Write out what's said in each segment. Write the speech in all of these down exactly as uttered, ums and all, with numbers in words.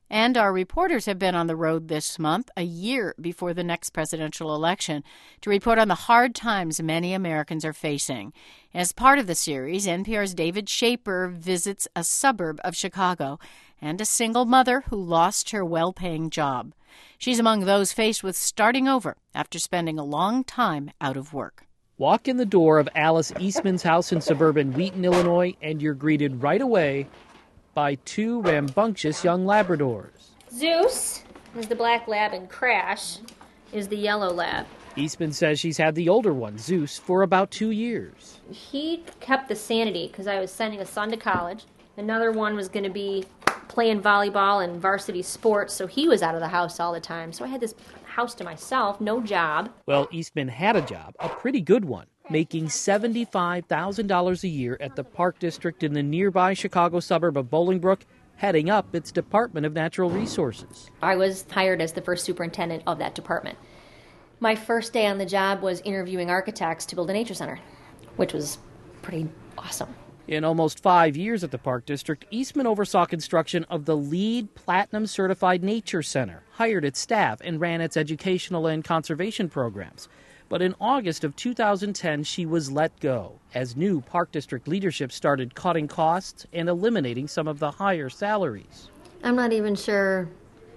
And our reporters have been on the road this month, a year before the next presidential election, to report on the hard times many Americans are facing. As part of the series, N P R's David Shaper visits a suburb of Chicago and a single mother who lost her well-paying job. She's among those faced with starting over after spending a long time out of work. Walk in the door of Alice Eastman's house in suburban Wheaton, Illinois, and you're greeted right away by two rambunctious young Labradors. Zeus is the black lab and Crash is the yellow lab. Eastman says she's had the older one, Zeus, for about two years. He kept the sanity because I was sending a son to college. Another one was going to be playing volleyball and varsity sports, so he was out of the house all the time. So I had this house to myself, no job. Well, Eastman had a job, a pretty good one, making seventy-five thousand dollars a year at the Park District in the nearby Chicago suburb of Bolingbrook, heading up its Department of Natural Resources. I was hired as the first superintendent of that department. My first day on the job was interviewing architects to build a nature center, which was pretty awesome. In almost five years at the Park District, Eastman oversaw construction of the LEED Platinum Certified Nature Center, hired its staff, and ran its educational and conservation programs. But in August of two thousand ten, she was let go as new Park District leadership started cutting costs and eliminating some of the higher salaries. I'm not even sure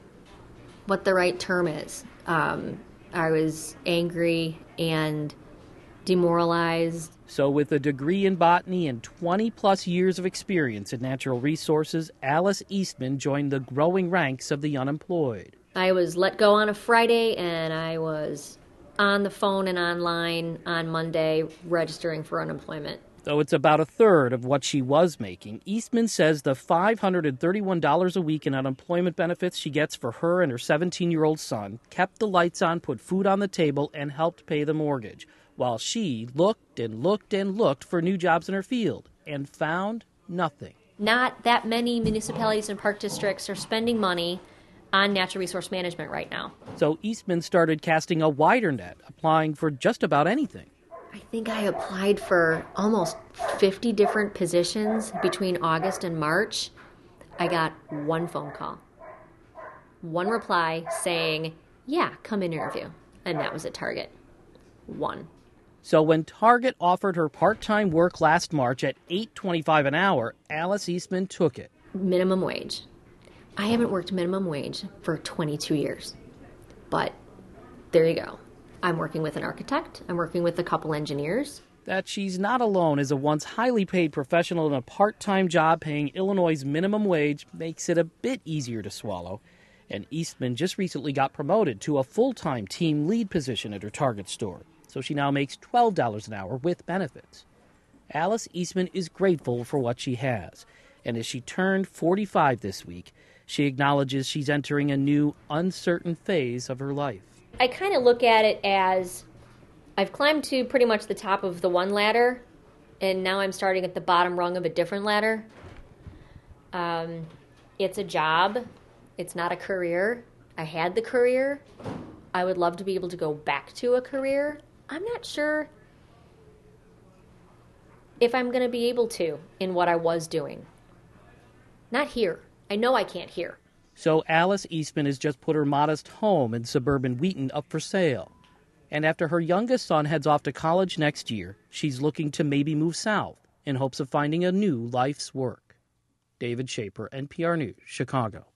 what the right term is. Um, I was angry and demoralized. So with a degree in botany and twenty plus years of experience in natural resources, Alice Eastman joined the growing ranks of the unemployed. I was let go on a Friday, and I was on the phone and online on Monday registering for unemployment. Though it's about a third of what she was making, Eastman says the five hundred thirty-one dollars a week in unemployment benefits she gets for her and her seventeen-year-old son kept the lights on, put food on the table, and helped pay the mortgage, while she looked and looked and looked for new jobs in her field and found nothing. Not that many municipalities and park districts are spending money on natural resource management right now. So Eastman started casting a wider net, applying for just about anything. I think I applied for almost fifty different positions between August and March. I got one phone call, one reply saying, yeah, come interview. And that was at Target. One. So when Target offered her part-time work last March at eight twenty-five an hour, Alice Eastman took it. Minimum wage. I haven't worked minimum wage for twenty-two years. But there you go. I'm working with an architect. I'm working with a couple engineers. That she's not alone as a once highly paid professional in a part-time job paying Illinois' minimum wage makes it a bit easier to swallow. And Eastman just recently got promoted to a full-time team lead position at her Target store. So she now makes twelve dollars an hour with benefits. Alice Eastman is grateful for what she has. And as she turned forty-five this week, she acknowledges she's entering a new, uncertain phase of her life. I kind of look at it as I've climbed to pretty much the top of the one ladder, and now I'm starting at the bottom rung of a different ladder. Um, it's a job. It's not a career. I had the career. I would love to be able to go back to a career. I'm not sure if I'm going to be able to in what I was doing. Not here. I know I can't here. So Alice Eastman has just put her modest home in suburban Wheaton up for sale. And after her youngest son heads off to college next year, she's looking to maybe move south in hopes of finding a new life's work. David Shaper, N P R News, Chicago.